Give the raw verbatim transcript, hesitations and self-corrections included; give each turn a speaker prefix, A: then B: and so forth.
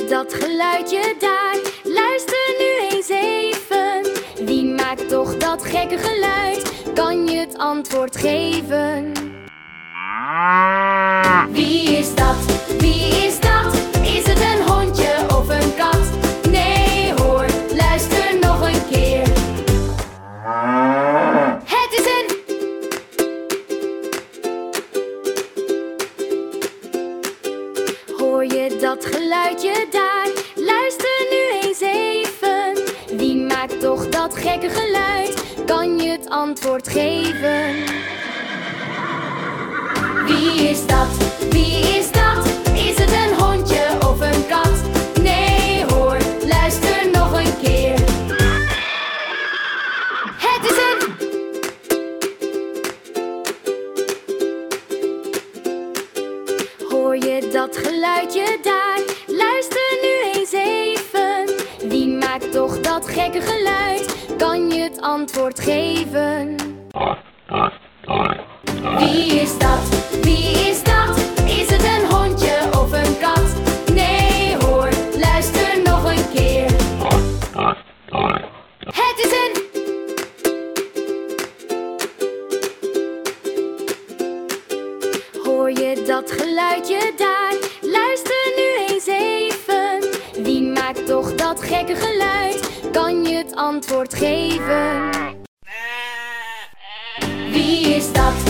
A: dat geluidje daar? Luister nu eens even. Wie maakt toch dat gekke geluid? Kan je het antwoord geven? Wie is dat? Wie is dat? Is het een hondje of een kat? Nee hoor, luister nog een keer. Het is een... Hoor je dat geluidje daar? Luister nu eens even. Wie maakt toch dat gekke geluid? Kan je het antwoord geven? Wie is dat? Wie is dat? Is het een hondje of een kat? Nee hoor, luister nog een keer. Het is een... Hoor je dat geluidje daar? Luister nu eens even. Wie maakt toch dat gekke geluid? Kan je het antwoord geven? Wie is dat? Wie is dat? Is het een hondje of een kat? Nee hoor, luister nog een keer. Het is een... Hoor je dat geluidje daar? Luister nu eens even. Wie maakt toch dat gekke geluid? Kan je het antwoord geven? Wie is dat?